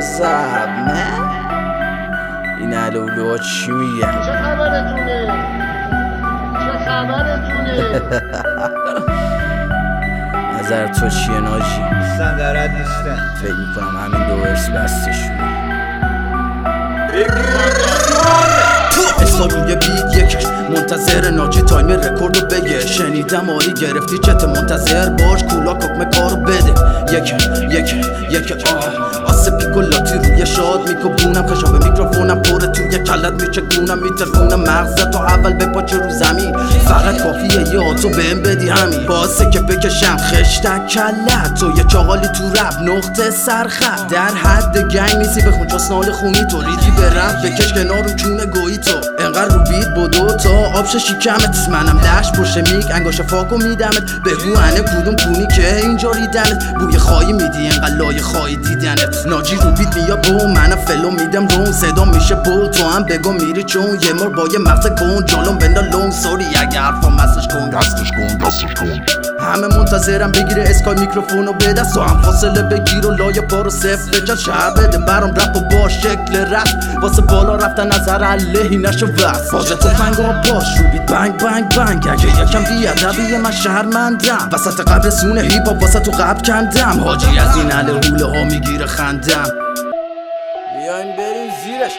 واسب نه این علولوها چی میگن؟ چه خبرتونه؟ نظر تو چیه ناجی؟ سندرد نیستن. فکر میکنم همین دو ورس بستشونه. استا روی بیت یکش منتظر ناجی تایم رکوردو بگه. شنیدم آری گرفتی چت منتظر باش کولا ککمه کارو بده. یک آسه پیکولاتی روی شاد میکوبونم خشاب میکروفونم پره توی کلت میچگونم میترکونم مغزتو اول بپاچه رو زمین. فقط کافیه یه آتو بهم بدی همین باسه که بکشم خشتک کلت تو یه چاقالی تو رپ نقطه سرخط در حد گنگ نیستی بخون چسنال خونی تو ریدی به رپ بکش کنار رو چونه گویی تو انقدر رو بیت بدو تا آبش شیکمت منم لش پشت میک انگاش فاکو میدمت بگو انه کدوم کونی که اینجا ریدنت بوی خواهی میدی انقدر لای خواهی دیدنت ناجی رو بیت بیا بو منم فلو میدم رون صدا میشه بول تو هم بگو میری چون یه مار با یه مغز کن جالون بندا لون سوری اگه حرفم مسش کن دستش کن همه منتظرم بگیره اسکای میکروفونو به دست و هم فاصله بگیر و لای پا رو صفر بچن شهر بده برام رپ و با شکل رپ واسه بالا رفتن نظر علیهی نشو وست بازه تو فنگا باش رو بیت بنگ اگه یکم بیادبیه من شهرمندم وسط قبر سونه هیپ هاپ واسه تو قبر کندم حاجی از این هوله ها میگیره خندم بیاین بریم زیرش.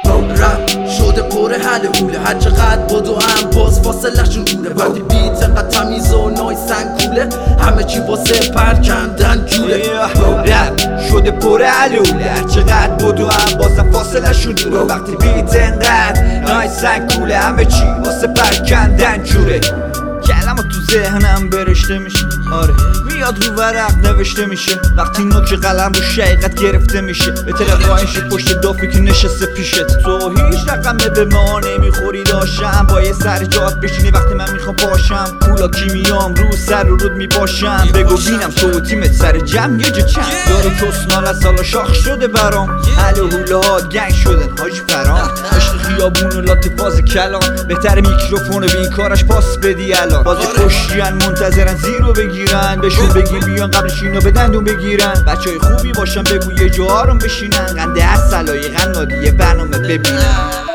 رپ شده پر هوله هر چقدر بدو هم باز فاصله شون دوره وقتی بیت قد تمیز و نایسن کوله همه چی واسه پر کندن جوره. رپ شده پر هوله هر چقدر بدو هم بازم فاصله شون دوره وقتی بیت انقدر نایسن کوله همه چی واسه پر کندن جوره. کلمات تو ذهنم برشته میشه آره میاد رو ورق نوشته میشه وقتی نوک قلم رو شقیقت گرفته میشه به طرف قاینشی پشت دافی که نشسته پیشت تو هیچ رقمه به ما نمیخوری داشتم با یه سر جات بشینی وقتی من میخوام پاشم پولا کیمیام رو سر رو رود میپاشم بگو بینم تو تیمت سر جمع یه جا چند داره کسنال از سالا شاخ شده برام حل و حوله ها گنگ شدن حاج فرام عشق خیابون و لاتی فاز کلان بهتر میکروفون به این کارش پاس بدی الان بازی کشتین منتظرن زیرو بگیرن بهشون بگی بیان قبلش اینو به دندون بگیرن بچهای خوبی باشن بگو یه جا آروم بشینن قنده اصلای قنادی یه برنامه ببینن.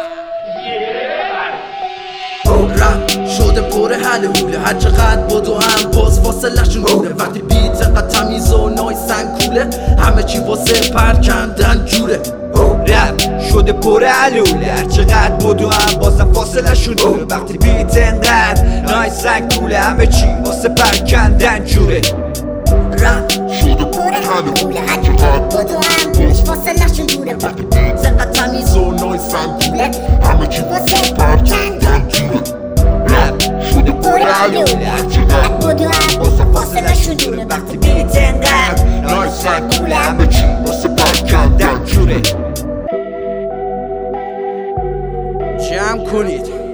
رپ شده پر هوله هر چقدر بدو هم باز فاصله شون دوره وقتی بیت قد تمیز و نایسن کوله همه چی واسه پر کندن جوره. رپ شده پر هوله هر چقدر بدو هم بازم فاصله شون دوره وقتی بیت انقدر نایسن کوله همه چی واسه پر کندن جوره. رپ شده پر هوله هر چقدر بدو هم باز فاصله شون دوره وقتی بیت قد تمیز و نایسن کوله همه چی واسه پر کندن جوره. رپ شده پر هوله هر چقدر بدو هم بازم فاصله شون دوره وقتی بیت انقدر نایسن کوله همه چی واسه پر کندن جوره. جمع کنید